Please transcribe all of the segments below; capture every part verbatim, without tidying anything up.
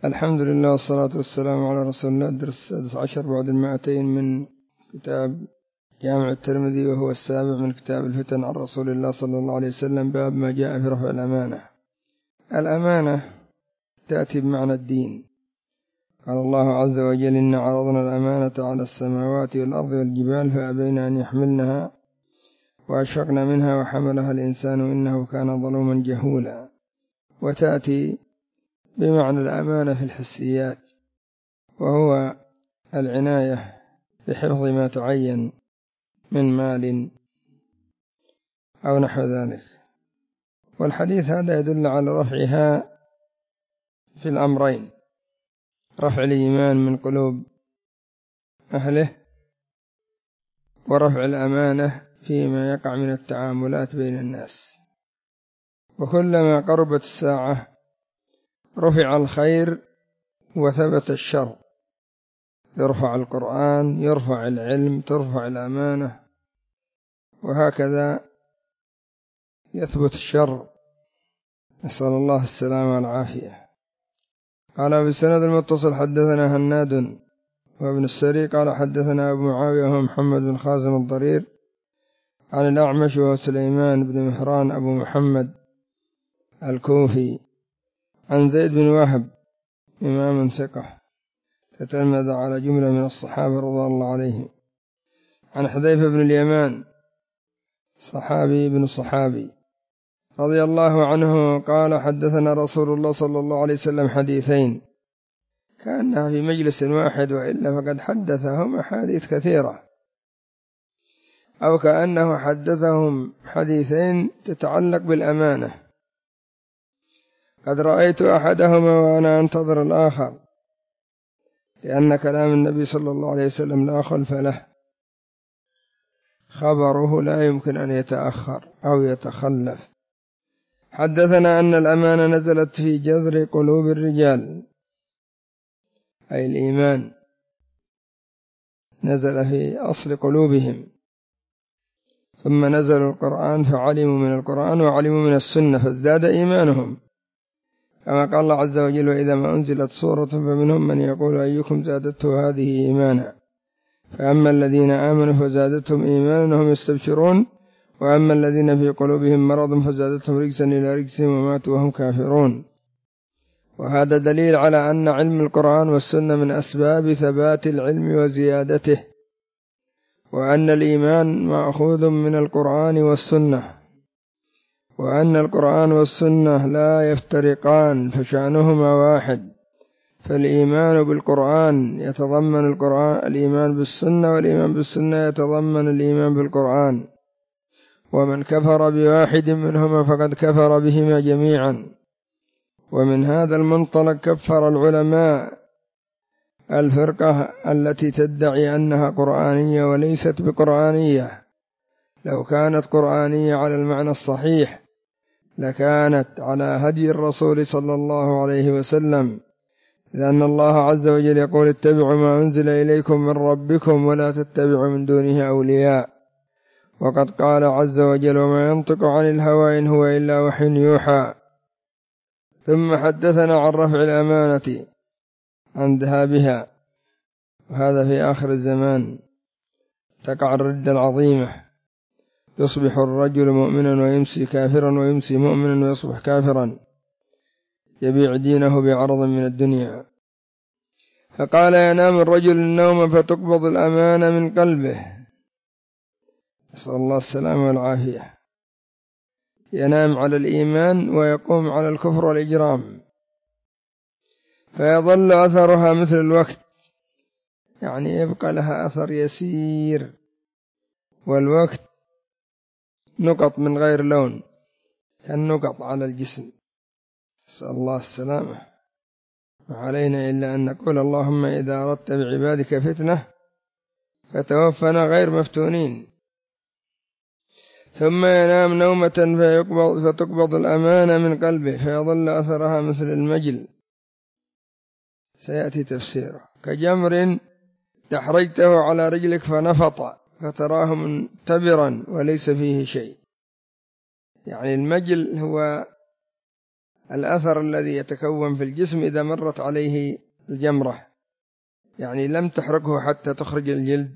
الحمد لله والصلاة والسلام على رسول الله. الدرس السادس عشر بعد المائتين من كتاب جامع الترمذي، وهو السابع من كتاب الفتن عن رسول الله صلى الله عليه وسلم. باب ما جاء في رفع الأمانة. الأمانة تأتي بمعنى الدين. قال الله عز وجل: إن عرضنا الأمانة على السماوات والأرض والجبال فأبين أن يحملنها وأشفقن منها وحملها الإنسان إنه كان ظلوما جهولا. وتأتي بمعنى الأمانة في الحسيات، وهو العناية بحفظ ما تعين من مال أو نحو ذلك. والحديث هذا يدل على رفعها في الأمرين: رفع الإيمان من قلوب أهله، ورفع الأمانة فيما يقع من التعاملات بين الناس. وكلما قربت الساعة رفع الخير وثبت الشر، يرفع القرآن، يرفع العلم، ترفع الأمانة، وهكذا يثبت الشر. نسأل الله السلامة والعافية. قال بالسند المتصل: حدثنا هناد وابن السري قال حدثنا أبو معاوية وهو محمد بن خازم الضرير عن الأعمش وهو سليمان بن مهران أبو محمد الكوفي عن زيد بن وهب إمام ثقة تتلمذ على جملة من الصحابة رضي الله عليهم، عن حذيفة بن اليمان صحابي بن صحابي رضي الله عنه قال: حدثنا رسول الله صلى الله عليه وسلم حديثين كأنها في مجلس واحد، وإلا فقد حدثهم أحاديث كثيرة، أو كأنه حدثهم حديثين تتعلق بالأمانة. قد رأيت أحدهما وأنا أنتظر الآخر، لأن كلام النبي صلى الله عليه وسلم لا خلف له، خبره لا يمكن أن يتأخر أو يتخلف. حدثنا أن الأمانة نزلت في جذر قلوب الرجال، أي الإيمان نزل في أصل قلوبهم، ثم نزل القرآن فعلموا من القرآن وعلموا من السنة فازداد إيمانهم، كما قال الله عز وجل: وإذا ما أنزلت سورة فمنهم من يقول أيكم زادته هذه إيمانا، فأما الذين آمنوا فزادتهم إيمانا وهم يستبشرون، وأما الذين في قلوبهم مرض فزادتهم رجسا إلى رجسهم وماتوا وهم كافرون. وهذا دليل على أن علم القرآن والسنة من أسباب ثبات العلم وزيادته، وأن الإيمان مأخوذ من القرآن والسنة، وأن القرآن والسنة لا يفترقان فشأنهما واحد. فالإيمان بالقرآن يتضمن القرآن الإيمان بالسنة، والإيمان بالسنة يتضمن الإيمان بالقرآن، ومن كفر بواحد منهما فقد كفر بهما جميعا. ومن هذا المنطلق كفر العلماء الفرقة التي تدعي أنها قرآنية وليست بقرآنية. لو كانت قرآنية على المعنى الصحيح لكانت على هدي الرسول صلى الله عليه وسلم، لأن الله عز وجل يقول: اتبعوا ما أنزل إليكم من ربكم ولا تتبعوا من دونه أولياء. وقد قال عز وجل: وما ينطق عن الهوى إن هو إلا وحي يوحى. ثم حدثنا عن رفع الأمانة عن ذهابها، وهذا في آخر الزمان تقع الردة العظيمة، يصبح الرجل مؤمنا ويمسي كافرا، ويمسي مؤمنا ويصبح كافرا، يبيع دينه بعرض من الدنيا. فقال: ينام الرجل النوم فتقبض الأمانة من قلبه، نسأل الله السلامة والعافية. ينام على الإيمان ويقوم على الكفر والإجرام، فيظل أثرها مثل الوقت، يعني يبقى لها أثر يسير، والوقت نقط من غير لون كالنقط على الجسم، نسأل الله السلامة. وعلينا إلا أن نقول: اللهم إذا أردت بعبادك فتنة فتوفنا غير مفتونين. ثم ينام نومة فيقبض فتقبض الأمانة من قلبه، فيظل أثرها مثل المجل، سيأتي تفسيره: كجمر دحرجته على رجلك فنفط فتراه منتبرا وليس فيه شيء. يعني المجل هو الأثر الذي يتكون في الجسم إذا مرت عليه الجمرة، يعني لم تحرقه حتى تخرج الجلد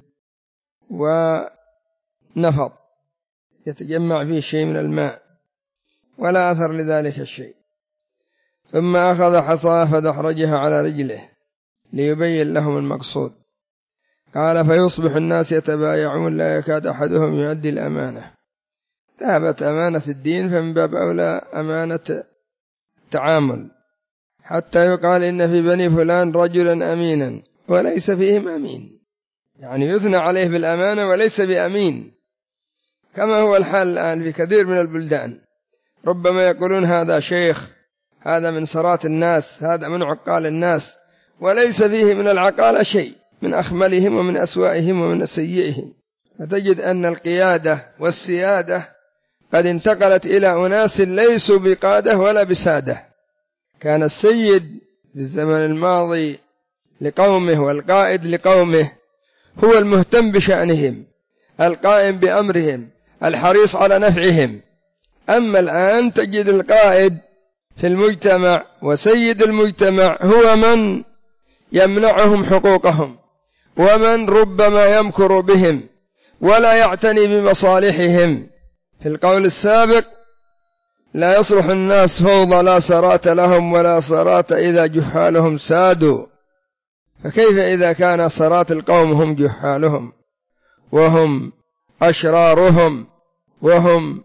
ونفض يتجمع فيه شيء من الماء ولا أثر لذلك الشيء. ثم أخذ حصاه فدحرجها على رجله ليبين لهم المقصود. قال فيصبح الناس يتبايعون لا يكاد أحدهم يؤدي الأمانة. ذهبت أمانة الدين، فمن باب أولى أمانة التعامل، حتى يقال إن في بني فلان رجلا أمينا وليس فيهم أمين، يعني يثنى عليه بالأمانة وليس بأمين، كما هو الحال الآن في كثير من البلدان. ربما يقولون هذا شيخ، هذا من سرات الناس، هذا من عقال الناس، وليس فيه من العقال شيء، من أخملهم ومن أسوائهم ومن سيئهم. فتجد أن القيادة والسيادة قد انتقلت إلى أناس ليسوا بقادة ولا بسادة. كان السيد في الزمن الماضي لقومه والقائد لقومه هو المهتم بشأنهم، القائم بأمرهم، الحريص على نفعهم. أما الآن تجد القائد في المجتمع وسيد المجتمع هو من يمنعهم حقوقهم، ومن ربما يمكر بهم ولا يعتني بمصالحهم. في القول السابق لا يصلح الناس فوضى لا سرات لهم ولا سرات إذا جحالهم سادوا. فكيف إذا كان سرات القوم هم جحالهم وهم أشرارهم وهم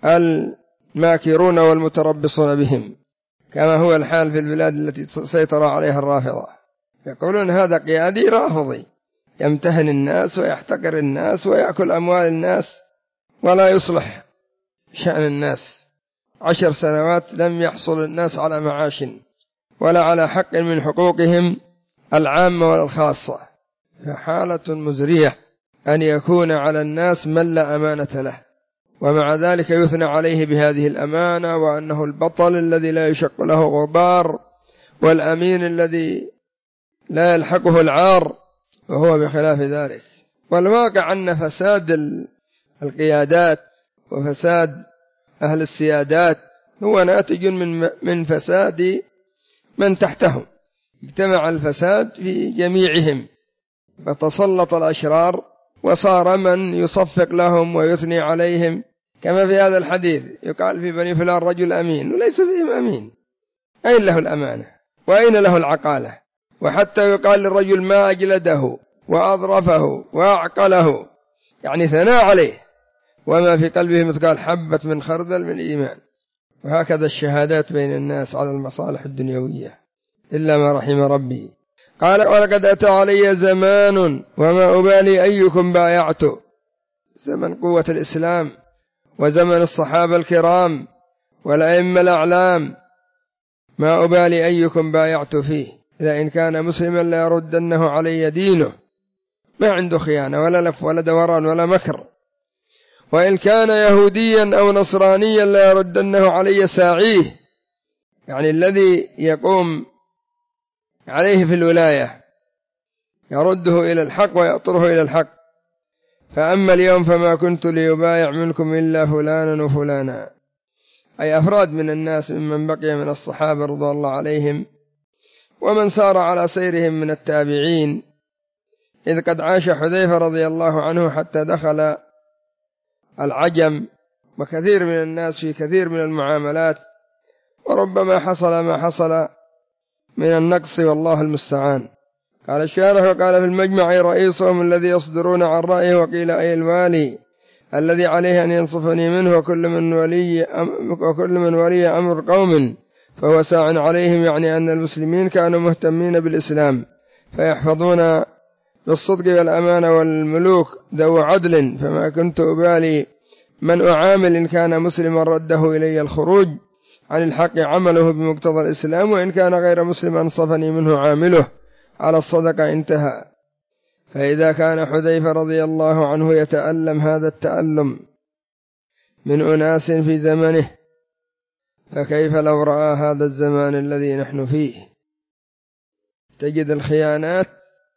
الماكرون والمتربصون بهم، كما هو الحال في البلاد التي سيطر عليها الرافضة. يقولون هذا قيادي رافضي يمتهن الناس ويحتقر الناس ويأكل أموال الناس ولا يصلح شأن الناس. عشر سنوات لم يحصل الناس على معاش ولا على حق من حقوقهم العامة ولا الخاصة. فحالة مزرية أن يكون على الناس من لا أمانة له، ومع ذلك يثنى عليه بهذه الأمانة، وأنه البطل الذي لا يشق له غبار، والأمين الذي لا يلحقه العار، وهو بخلاف ذلك. والواقع أن فساد القيادات وفساد أهل السيادات هو ناتج من من فساد من تحتهم. اجتمع الفساد في جميعهم، فتسلط الأشرار وصار من يصفق لهم ويثني عليهم، كما في هذا الحديث يقال في بني فلان رجل أمين وليس فيهم أمين. أين له الأمانة وأين له العقالة؟ وحتى يقال للرجل ما أجلده وأظرفه وأعقله، يعني ثناء عليه، وما في قلبه مثقال حبة من خردل من إيمان. وهكذا الشهادات بين الناس على المصالح الدنيوية إلا ما رحم ربي. قال ولقد أتى علي زمان وما أبالي أيكم بايعت. زمن قوة الإسلام وزمن الصحابة الكرام والأئمة الأعلام، ما أبالي أيكم بايعت فيه، إذا إن كان مسلما لا يردنه علي دينه، ما عنده خيانة ولا لف ولا دوران ولا مكر. وإن كان يهوديا أو نصرانيا لا يردنه علي ساعيه، يعني الذي يقوم عليه في الولاية يرده إلى الحق ويأطره إلى الحق. فأما اليوم فما كنت ليبايع منكم إلا فلانا وفلانا، أي أفراد من الناس ممن بقي من الصحابة رضي الله عليهم ومن سار على سيرهم من التابعين، إذ قد عاش حذيفة رضي الله عنه حتى دخل العجم، وكثير من الناس في كثير من المعاملات، وربما حصل ما حصل من النقص والله المستعان. قال الشارح وقال في المجمع رئيسهم الذي يصدرون عن رأيه، وقيل أي الوالي الذي عليه أن ينصفني منه، وكل من ولي وكل من ولي أمر قوم فهو ساع عليهم، يعني أن المسلمين كانوا مهتمين بالإسلام فيحفظون بالصدق والأمانة، والملوك ذو عدل، فما كنت أبالي من أعامل إن كان مسلما رده إلي الخروج عن الحق عمله بمقتضى الإسلام، وإن كان غير مسلم أنصفني منه عامله على الصدقة. انتهى. فإذا كان حذيفة رضي الله عنه يتألم هذا التألم من أناس في زمنه، فكيف لو رأى هذا الزمان الذي نحن فيه؟ تجد الخيانات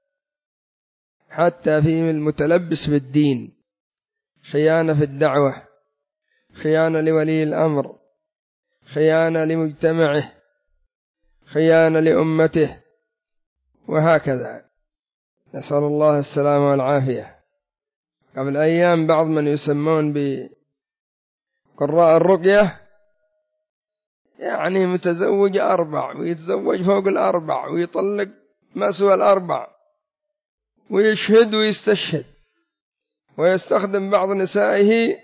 حتى في المتلبس بالدين، خيانة في الدعوة، خيانة لولي الأمر، خيانة لمجتمعه، خيانة لأمته، وهكذا. نسأل الله السلامة والعافية. قبل أيام بعض من يسمون بقراء الرقية يعني متزوج أربع ويتزوج فوق الأربع ويطلق ما سوى الأربع ويشهد ويستشهد، ويستخدم بعض نسائه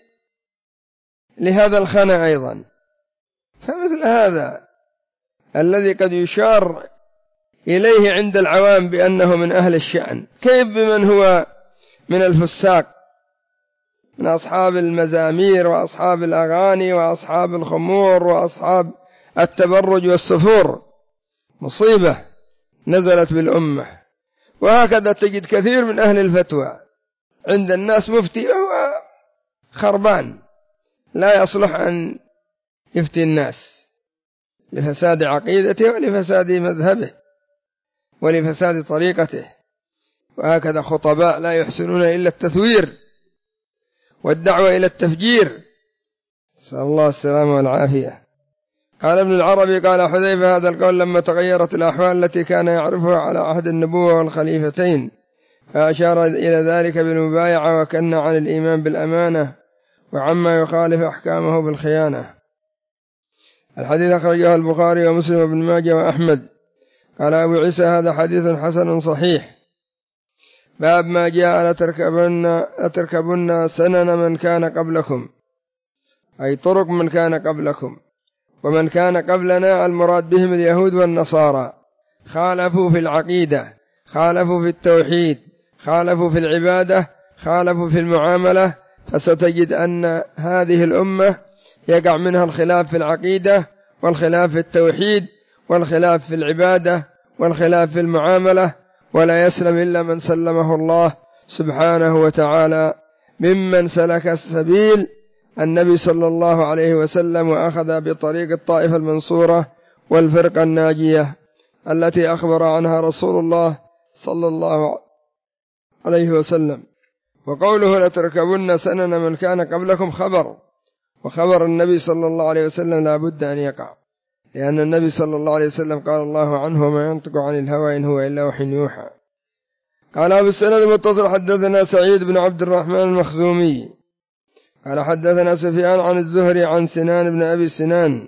لهذا الخنا أيضا. فمثل هذا الذي قد يشار إليه عند العوام بأنه من أهل الشأن، كيف بمن هو من الفساق، من أصحاب المزامير وأصحاب الأغاني وأصحاب الخمور وأصحاب التبرج والسفور؟ مصيبة نزلت بالأمة. وهكذا تجد كثير من أهل الفتوى عند الناس مفتي وهو خربان لا يصلح أن يفتي الناس لفساد عقيدته ولفساد مذهبه ولفساد طريقته. وهكذا خطباء لا يحسنون إلا التثوير والدعوة إلى التفجير، نسأل الله السلامة والعافية. قال ابن العربي قال حذيفة هذا القول لما تغيرت الأحوال التي كان يعرفها على عهد النبوة والخليفتين، فأشار إلى ذلك بالمبايعة وكن عن الإيمان بالأمانة وعما يخالف أحكامه بالخيانة. الحديث أخرجه البخاري ومسلم وابن ماجه وأحمد. قال أبو عيسى هذا حديث حسن صحيح. باب ما جاء لتركبن, لتركبن سنن من كان قبلكم، أي طرق من كان قبلكم. ومن كان قبلنا المراد بهم اليهود والنصارى، خالفوا في العقيدة، خالفوا في التوحيد، خالفوا في العبادة، خالفوا في المعاملة. فستجد أن هذه الأمة يقع منها الخلاف في العقيدة والخلاف في التوحيد والخلاف في العبادة والخلاف في المعاملة، ولا يسلم إلا من سلمه الله سبحانه وتعالى ممن سلك السبيل النبي صلى الله عليه وسلم وأخذ بطريق الطائفة المنصورة والفرقة الناجية التي أخبر عنها رسول الله صلى الله عليه وسلم. وقوله لتركبن سنن من كان قبلكم خبر، وخبر النبي صلى الله عليه وسلم لا بد أن يقع، لأن النبي صلى الله عليه وسلم قال الله عنه وما ينطق عن الهوى إن هو إلا وحي يوحى. قال أبو السند المتصل حدثنا سعيد بن عبد الرحمن المخزومي قال حدثنا سفيان عن الزهري عن سنان بن أبي سنان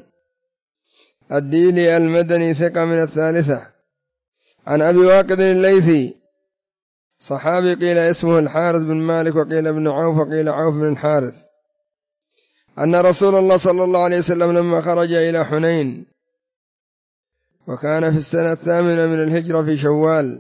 الديلي المدني ثقة من الثالثة، عن أبي واقد الليثي صحابي قيل اسمه الحارث بن مالك وقيل ابن عوف وقيل عوف بن الحارث، أن رسول الله صلى الله عليه وسلم لما خرج إلى حنين وكان في السنة الثامنة من الهجرة في شوال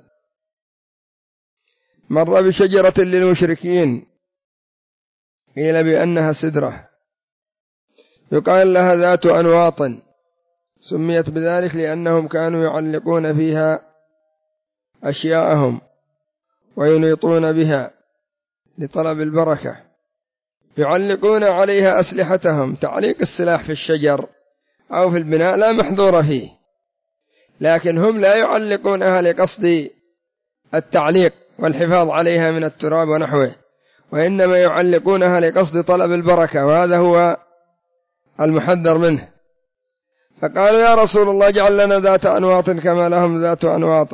مر بشجرة للمشركين قيل بأنها سدرة يقال لها ذات أنواط، سميت بذلك لأنهم كانوا يعلقون فيها أشياءهم وينيطون بها لطلب البركة، يعلقون عليها أسلحتهم. تعليق السلاح في الشجر أو في البناء لا محظور فيه، لكن هم لا يعلقونها لقصد التعليق والحفاظ عليها من التراب ونحوه، وإنما يعلقونها لقصد طلب البركة، وهذا هو المحذر منه. فقالوا يا رسول الله اجعل لنا ذات أنواط كما لهم ذات أنواط،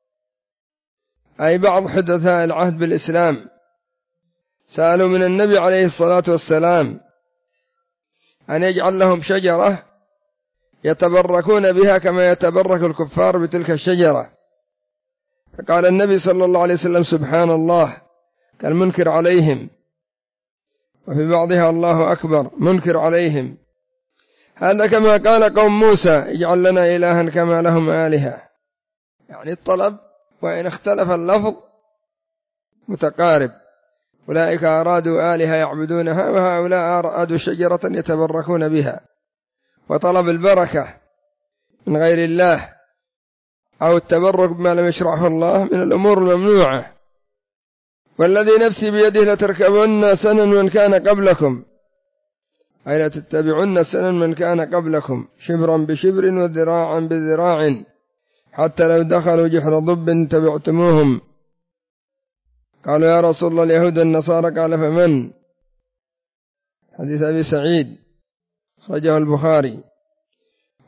أي بعض حدثاء العهد بالإسلام سألوا من النبي عليه الصلاة والسلام أن يجعل لهم شجرة يتبركون بها كما يتبرك الكفار بتلك الشجرة. فقال النبي صلى الله عليه وسلم سبحان الله كالمنكر عليهم، وفي بعضها الله أكبر منكر عليهم. هذا كما قال قوم موسى اجعل لنا إلها كما لهم آلهة، يعني الطلب وإن اختلف اللفظ متقارب. أولئك أرادوا آلهة يعبدونها وهؤلاء أرادوا شجرة يتبركون بها، وطلب البركة من غير الله أو التبرك بما لم يشرعه الله من الأمور الممنوعة. والذي نفسي بيده لتركبن سنن من كان قبلكم، أي لتتبعن سنن من كان قبلكم شبرا بشبر وذراعا بذراع حتى لو دخلوا جحر ضب تبعتموهم. قالوا يا رسول الله اليهود والنصارى، قال فمن؟ حديث أبي سعيد أخرجه البخاري.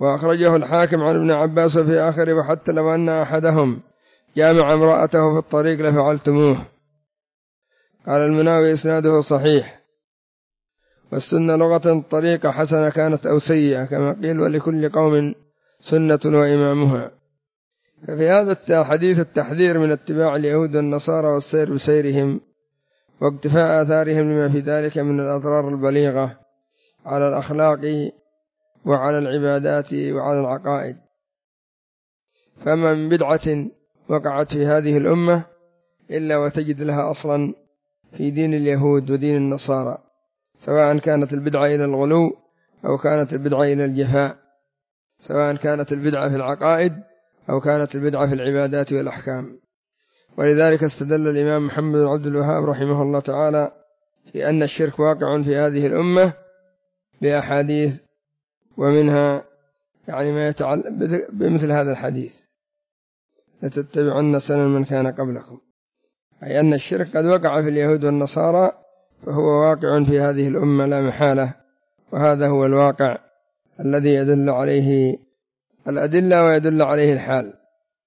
وأخرجه الحاكم عن ابن عباس في آخره: وحتى لو أن أحدهم جامع امرأته في الطريق لفعلتموه. قال المناوي: إسناده صحيح. والسنة لغة طريقة حسنة كانت أو سيئة، كما قيل: ولكل قوم سنة وإمامها. ففي هذا الحديث التحذير من اتباع اليهود والنصارى والسير بسيرهم واقتفاء آثارهم لما في ذلك من الأضرار البليغة على الأخلاق وعلى العبادات وعلى العقائد. فما من بدعة وقعت في هذه الأمة إلا وتجد لها أصلا في دين اليهود ودين النصارى، سواء كانت البدعة إلى الغلو أو كانت البدعة إلى الجفاء، سواء كانت البدعة في العقائد أو كانت البدعة في العبادات والأحكام. ولذلك استدل الإمام محمد بن عبد الوهاب رحمه الله تعالى في أن الشرك واقع في هذه الأمة بأحاديث، ومنها يعني ما يتعلق بمثل هذا الحديث: لتتبعن سنن من كان قبلكم، أي أن الشرك قد وقع في اليهود والنصارى، فهو واقع في هذه الأمة لا محالة. وهذا هو الواقع الذي يدل عليه الأدلة ويدل عليه الحال.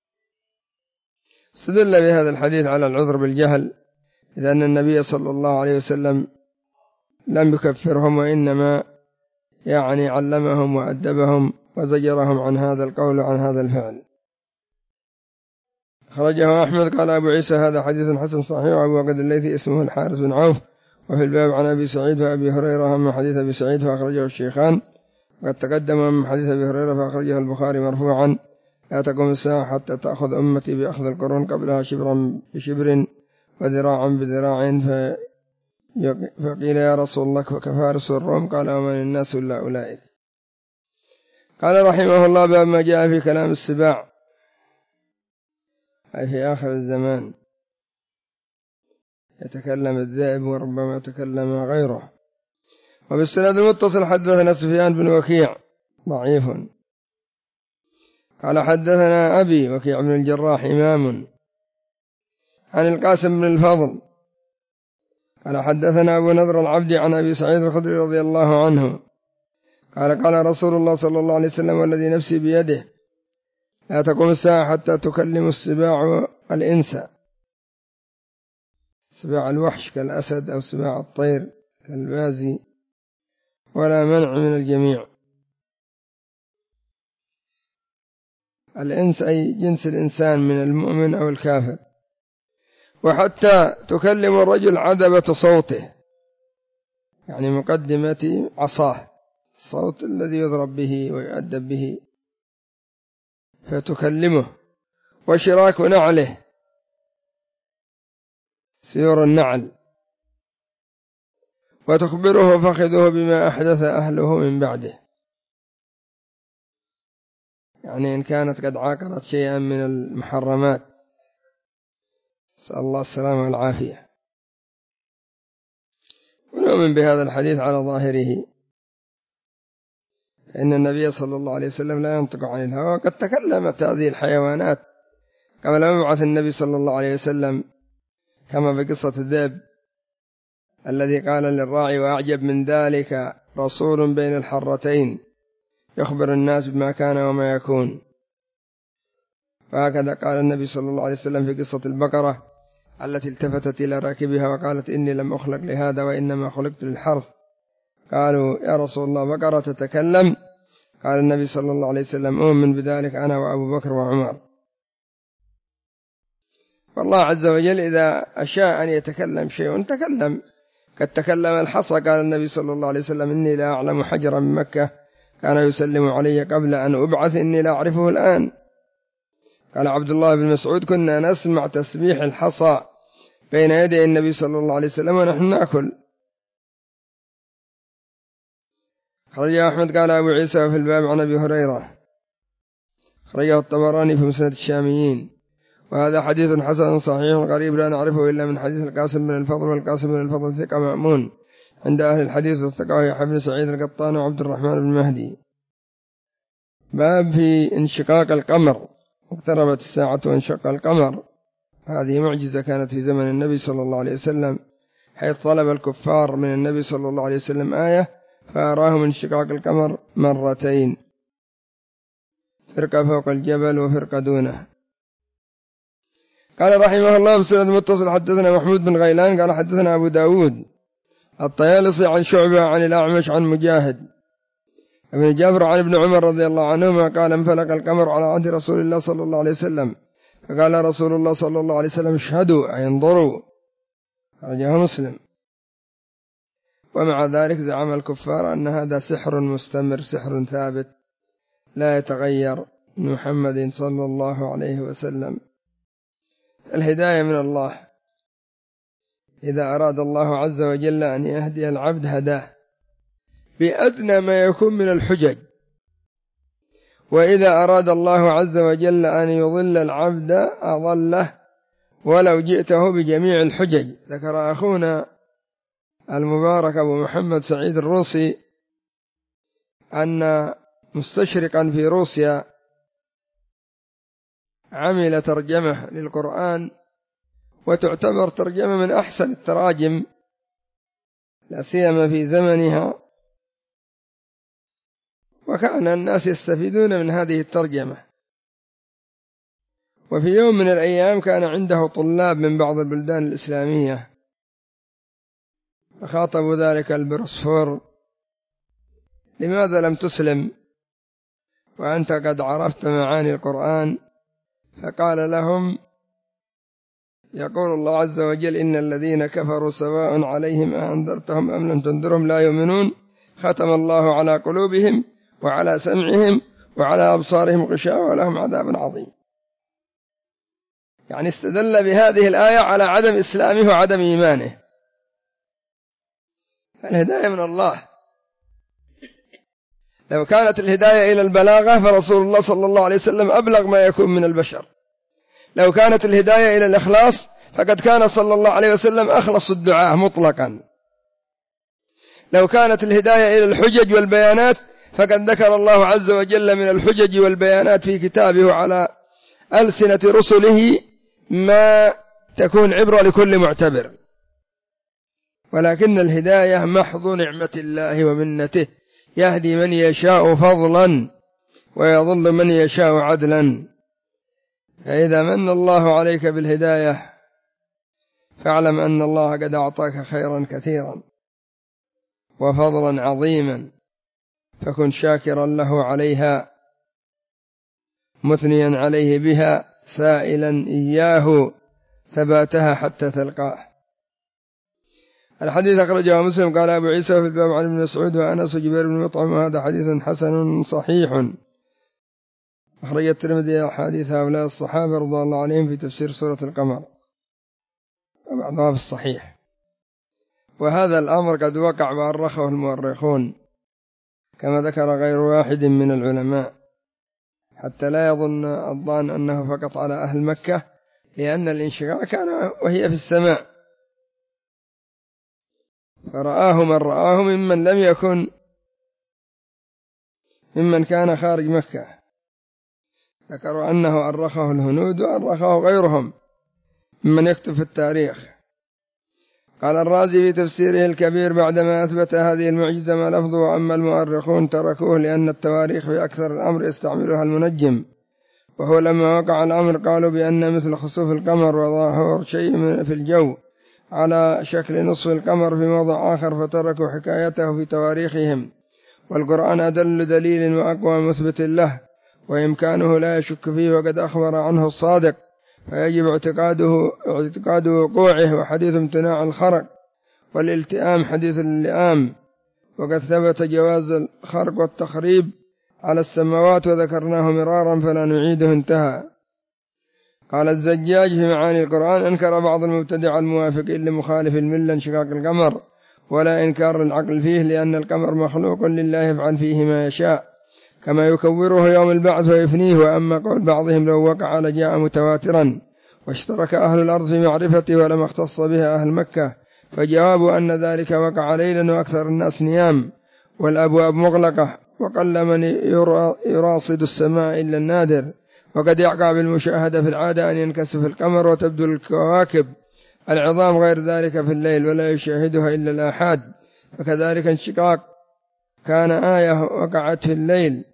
استدل بهذا الحديث على العذر بالجهل، إذ أن النبي صلى الله عليه وسلم لم يكفرهم، وإنما يعني علمهم وأدبهم وزجرهم عن هذا القول وعن هذا الفعل. خرجه أحمد. قال أبو عيسى: هذا حديث حسن صحيح. وأبو وقد الليثي اسمه الحارث بن عوف. وفي الباب عن أبي سعيد وأبي هريرة من حديث أبي سعيد فأخرجه الشيخان، وقد تقدم من حديث أبي هريرة فأخرجه البخاري مرفوعا: لا تقوم الساعة حتى تأخذ أمتي بأخذ القرون قبلها شبرا بشبر وذراعا بذراع. فقيل: يا رسول الله كفارس الروم؟ قال: ومن الناس إلا أولئك. قال رحمه الله: باب ما جاء في كلام السباع، أي في آخر الزمان يتكلم الذئب وربما يتكلم غيره. وبالسند المتصل حدثنا سفيان بن وكيع ضعيف. قال: حدثنا أبي وكيع بن الجراح إمام عن القاسم بن الفضل قال: حدثنا أبو نضر العبدي عن أبي سعيد الخدري رضي الله عنه قال: قال رسول الله صلى الله عليه وسلم: والذي نفسي بيده لا تقوم الساعة حتى تكلم السباع الإنس، سباع الوحش كالأسد أو سباع الطير كالبازي، ولا منع من الجميع. الإنس أي جنس الإنسان من المؤمن أو الكافر. وحتى تكلم الرجل عذبة صوته، يعني مقدمة عصاه، الصوت الذي يضرب به ويؤدب به، فتكلمه. وشراك نعله، سيور النعل. وتخبره فخذه بما أحدث أهله من بعده، يعني إن كانت قد عاقرت شيئا من المحرمات، نسأل الله السلامة والعافية. ونؤمن بهذا الحديث على ظاهره، فإن النبي صلى الله عليه وسلم لا ينطق عن الهوى. وقد تكلمت هذه الحيوانات قبل أن يبعث النبي صلى الله عليه وسلم، كما في قصة الذئب الذي قال للراعي: وأعجب من ذلك رسول بين الحرتين يخبر الناس بما كان وما يكون. وهكذا قال النبي صلى الله عليه وسلم في قصة البقرة التي التفتت إلى راكبها وقالت: إني لم أخلق لهذا وإنما خلقت للحرث. قالوا: يا رسول الله بقرة تتكلم؟ قال النبي صلى الله عليه وسلم: أؤمن بذلك أنا وأبو بكر وعمر. والله عز وجل إذا أشاء أن يتكلم شيء تكلم. قد تكلم الحصى، قال النبي صلى الله عليه وسلم: إني لا أعلم حجرا من مكة كان يسلم علي قبل أن أبعث، إني لا أعرفه الآن. قال عبد الله بن مسعود: كنا نسمع تسبيح الحصى بين يدي النبي صلى الله عليه وسلم ونحن نأكل. خرجه أحمد. قال أبو عيسى في الباب عن أبي هريرة، خرجه الطبراني في مسند الشاميين، وهذا حديث حسن صحيح غريب لا نعرفه إلا من حديث القاسم بن الفضل. والقاسم بن الفضل ثقة مأمون عند أهل الحديث، وثقه يحيى بن سعيد القطان وعبد الرحمن بن مهدي. باب في انشقاق القمر. اقتربت الساعة وانشق القمر. هذه معجزة كانت في زمن النبي صلى الله عليه وسلم، حيث طلب الكفار من النبي صلى الله عليه وسلم آية فأراهم انشقاق القمر مرتين. فرقة فوق الجبل وفرقة دونه. قال رحمه الله بسند متصل حدثنا محمود بن غيلان قال حدثنا أبو داود الطيالسي عن شعبة عن الأعمش عن مجاهد ابن جابر عن ابن عمر رضي الله عنهما قال انفلق القمر على عهد رسول الله صلى الله عليه وسلم فقال رسول الله صلى الله عليه وسلم اشهدوا أي انظروا، خرجه مسلم. ومع ذلك زعم الكفار أن هذا سحر مستمر سحر ثابت لا يتغير من محمد صلى الله عليه وسلم. الهداية من الله، إذا أراد الله عز وجل أن يهدي العبد هداه بأدنى ما يكون من الحجج، وإذا أراد الله عز وجل أن يضل العبد أضله ولو جئته بجميع الحجج. ذكر أخونا المبارك أبو محمد سعيد الروسي أن مستشرقا في روسيا عمل ترجمة للقرآن وتعتبر ترجمة من أحسن التراجم لا سيما في زمنها، وكان الناس يستفيدون من هذه الترجمة. وفي يوم من الأيام كان عنده طلاب من بعض البلدان الإسلامية فخاطبوا ذلك البروفيسور لماذا لم تسلم وأنت قد عرفت معاني القرآن؟ فقال لهم يقول الله عز وجل إن الذين كفروا سواء عليهم أنذرتهم أم لم تنذرهم لا يؤمنون ختم الله على قلوبهم وعلى سمعهم وعلى أبصارهم غشاوة ولهم عذاب عظيم. يعني استدل بهذه الآية على عدم إسلامه وعدم إيمانه. الهداية من الله. لو كانت الهداية إلى البلاغة فرسول الله صلى الله عليه وسلم أبلغ ما يكون من البشر. لو كانت الهداية إلى الإخلاص فقد كان صلى الله عليه وسلم أخلص الدعاء مطلقا. لو كانت الهداية إلى الحجج والبيانات فقد ذكر الله عز وجل من الحجج والبيانات في كتابه وعلى ألسنة رسله ما تكون عبرة لكل معتبر. ولكن الهداية محض نعمة الله ومنته، يهدي من يشاء فضلا ويضل من يشاء عدلا. فإذا من الله عليك بالهداية فاعلم أن الله قد أعطاك خيرا كثيرا وفضلا عظيما، فكن شاكرا له عليها مثنيا عليه بها سائلا إياه ثباتها حتى تلقاه. الحديث أخرجه مسلم. قال أبو عيسى في الباب عن ابن مسعود وأنس وجبير بن مطعم هذا حديث حسن صحيح. أخرج الترمذي حديث هؤلاء الصحابة رضي الله عليهم في تفسير سورة القمر وبعضها في الصحيح. وهذا الأمر قد وقع وأرخه المؤرخون كما ذكر غير واحد من العلماء، حتى لا يظن الظان أنه فقط على أهل مكة، لأن الانشقاق كان وهي في السماء فرآه من رآه ممن لم يكن ممن كان خارج مكة. ذكروا أنه أرخه الهنود وأرخه غيرهم ممن يكتب في التاريخ. قال الرازي في تفسيره الكبير بعدما أثبت هذه المعجزة ما لفظه، وأما المؤرخون تركوه لأن التواريخ في أكثر الأمر يستعملها المنجم، وهو لما وقع الأمر قالوا بأن مثل خسوف القمر وظهور شيء في الجو على شكل نصف القمر في موضع آخر، فتركوا حكايته في تواريخهم. والقرآن أدل دليل وأقوى مثبت له وإمكانه لا يشك فيه، وقد أخبر عنه الصادق، فيجب اعتقاده اعتقاد وقوعه. وحديث امتناع الخرق والالتئام حديث اللئام، وقد ثبت جواز الخرق والتخريب على السماوات وذكرناه مرارا فلا نعيده. انتهى. قال الزجاج في معاني القرآن أنكر بعض المبتدع الموافقين لمخالف الملة انشقاق القمر، ولا إنكار العقل فيه، لأن القمر مخلوق لله يفعل فيه ما يشاء كما يكوره يوم البعث ويفنيه. وأما قول بعضهم لو وقع لجاء متواترا واشترك أهل الأرض في معرفته ولم اختص بها أهل مكة، فجواب أن ذلك وقع ليلا وأكثر الناس نيام والأبواب مغلقة وقل من يراصد السماء إلا النادر. وقد يقع بالمشاهدة في العادة أن ينكسف القمر وتبدو الكواكب العظام غير ذلك في الليل ولا يشاهدها إلا الآحاد. فكذلك انشقاق كان آية وقعت في الليل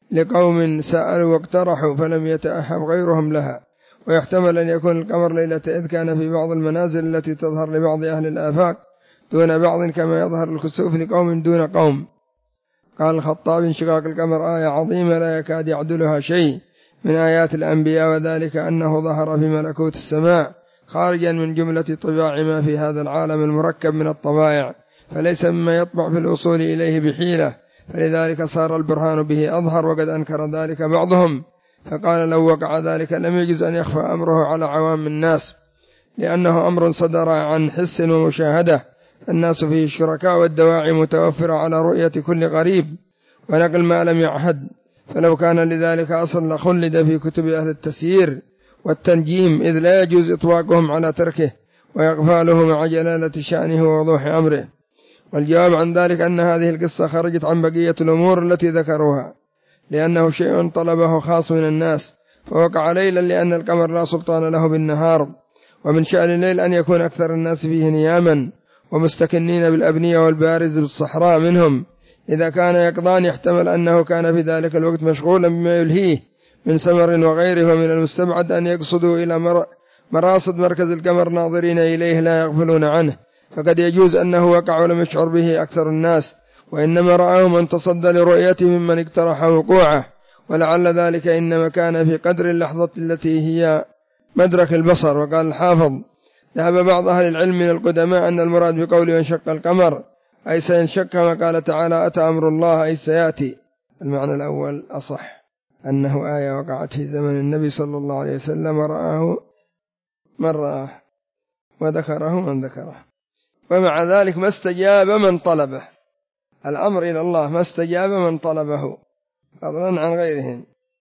لقوم سألوا واقترحوا فلم يتأهب غيرهم لها. ويحتمل أن يكون القمر ليلة إذ كان في بعض المنازل التي تظهر لبعض أهل الآفاق دون بعض كما يظهر الكسوف لقوم دون قوم. قال الخطابي: انشقاق القمر آية عظيمة لا يكاد يعدلها شيء من آيات الأنبياء، وذلك أنه ظهر في ملكوت السماء خارجا من جملة طباع ما في هذا العالم المركب من الطبائع، فليس مما يطمع في الوصول إليه بحيلة، فلذلك صار البرهان به أظهر. وقد أنكر ذلك بعضهم فقال: لو وقع ذلك لم يجوز أن يخفى أمره على عوام الناس، لأنه أمر صدر عن حس ومشاهدة، الناس فيه شركاء، والدواعي متوفرة على رؤية كل غريب ونقل ما لم يعهد. فلو كان لذلك أصل لخلد في كتب أهل التسيير والتنجيم، إذ لا يجوز إطلاقهم على تركه وإغفاله مع جلالة شأنه ووضوح أمره. والجواب عن ذلك أن هذه القصة خرجت عن بقية الأمور التي ذكروها، لأنه شيء طلبه خاص من الناس فوقع ليلا، لأن القمر لا سلطان له بالنهار، ومن شأن الليل أن يكون أكثر الناس فيه نياما ومستكنين بالأبنية والبارز بالصحراء منهم. إذا كان يقظان يحتمل أنه كان في ذلك الوقت مشغولا بما يلهيه من سمر وغيره، ومن المستبعد أن يقصدوا إلى مراصد مركز القمر ناظرين إليه لا يغفلون عنه، فقد يجوز أنه وقع ولم يشعر به أكثر الناس، وإنما رآه من تصدى لرؤيته ممن اقترح وقوعه، ولعل ذلك إنما كان في قدر اللحظة التي هي مدرك البصر. وقال الحافظ: ذهب بعض أهل العلم من القدماء أن المراد بقوله انشق القمر أي سينشق، كما قال تعالى: أتى أمر الله أي سيأتي. المعنى الأول أصح، أنه آية وقعت في زمن النبي صلى الله عليه وسلم ورآه من رآه وذكره من ذكره، ومع ذلك ما استجاب من طلبه. الأمر إلى الله، ما استجاب من طلبه فضلا عن غيرهم.